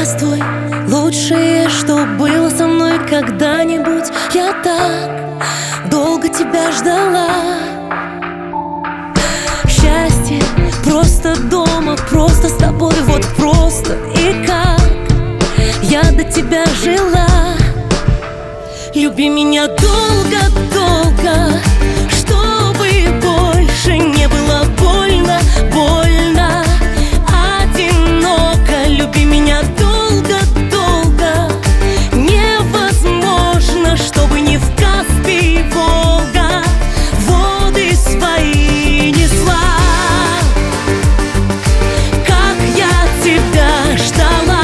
Здравствуй, лучшее, что было со мной когда-нибудь. Я так долго тебя ждала. Счастье просто дома, просто с тобой, вот просто и как я до тебя жила. Люби меня долго-долго, чтобы больше не было больно, больно, одиноко. Люби меня долго-долго, невозможно, чтобы не в Каспий Волга воды свои несла. Как я тебя ждала.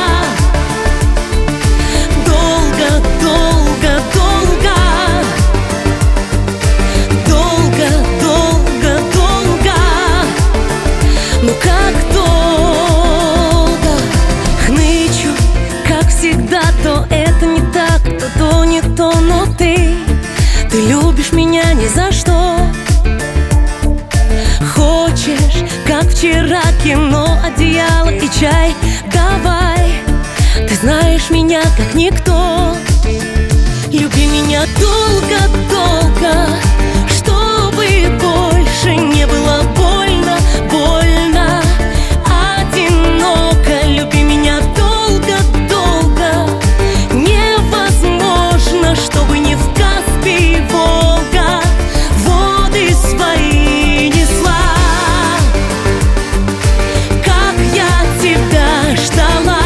Ну как долго хнычу, как всегда, то это не так, то не то. Но ты любишь меня ни за что. Хочешь, как вчера, кино, одеяло и чай. Давай, ты знаешь меня как никто. Люби меня долго-долго, чтобы больше не было больно, больно, одиноко. Люби меня долго-долго, невозможно, чтобы не в Каспий Волга воды свои несла. Как я тебя ждала.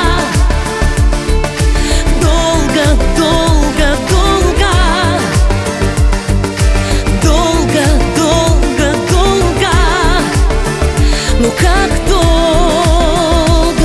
Ну как долго.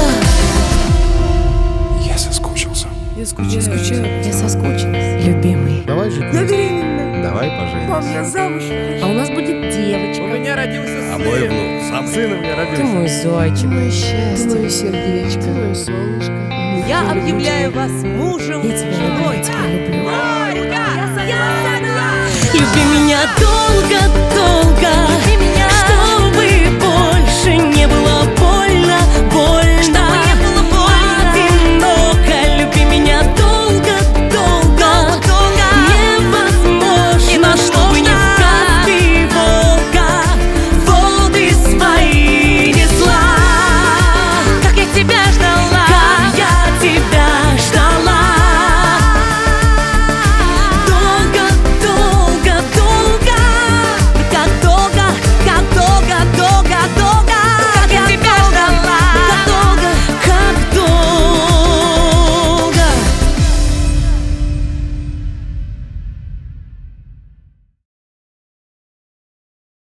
Я соскучился. Я скучаю. Я соскучилась, любимый. Давай жить. Я беременна. Давай Мам, поженимся. я замуж. А у нас будет У девочка. меня родился сын. А мой внук сам. Сын у меня Ты родился. мой зайчик. Мое счастье, мое сердечко, мое солнышко. Я объявляю вас мужем Я тебя люблю, женой. я тебя люблю. Я согласна. Люби меня долго-долго,